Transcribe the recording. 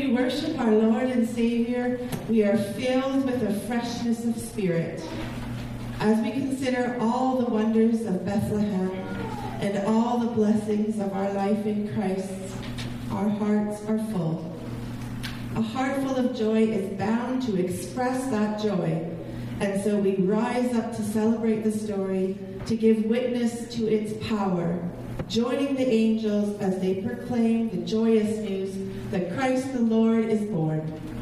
we worship our Lord and Savior, we are filled with a freshness of spirit. As we consider all the wonders of Bethlehem and all the blessings of our life in Christ, our hearts are full. A heart full of joy is bound to express that joy, and so we rise up to celebrate the story, to give witness to its power, joining the angels as they proclaim the joyous news that Christ the Lord is born.